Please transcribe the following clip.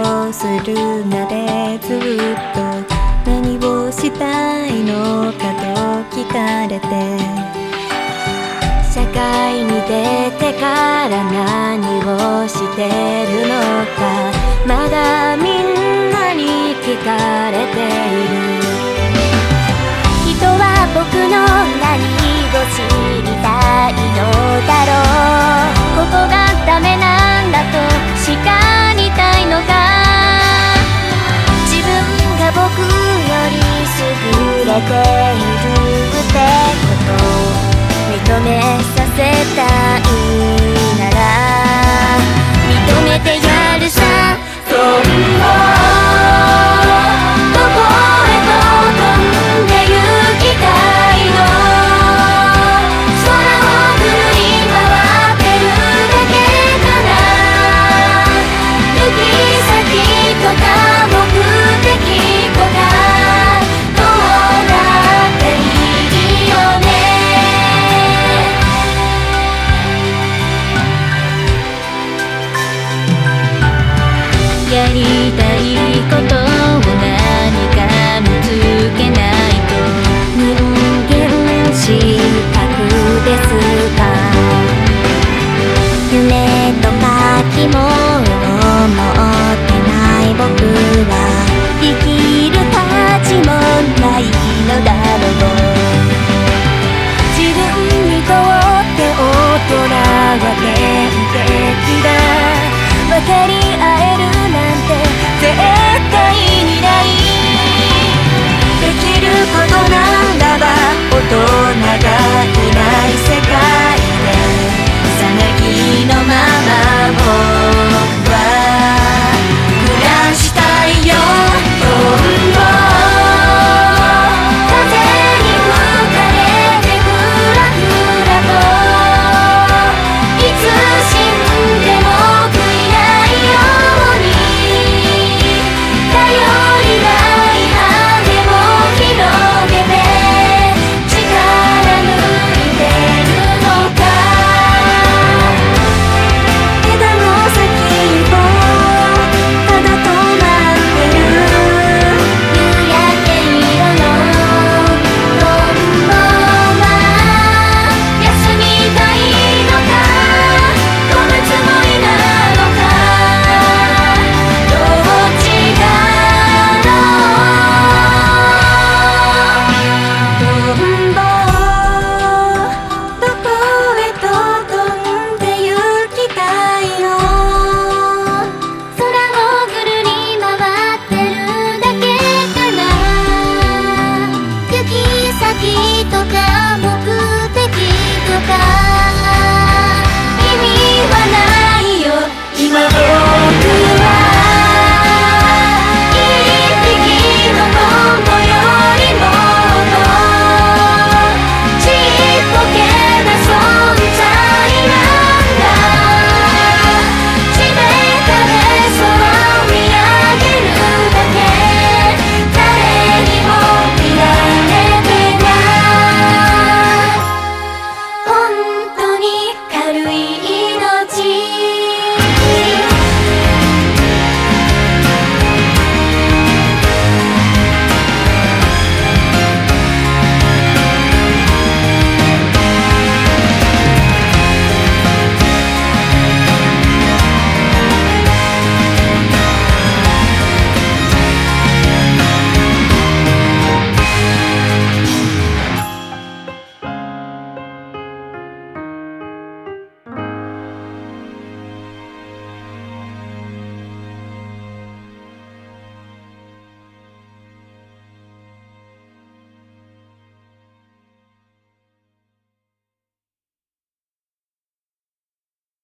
業するまでずっと何をしたいのかと聞かれて、社会に出てから何をしてるのかまだみんなに聞かれている。人は僕の何を知りたいのだろう。ここがダメなんだと叱りたいのか、自分が僕より優れているってことを認めさせたいなら認めてやるさ。そんなどこへと飛んで行きたいの。空をぐるり回ってるだけかな。行き先とか目的とかどうだっていいよね。やりたいこと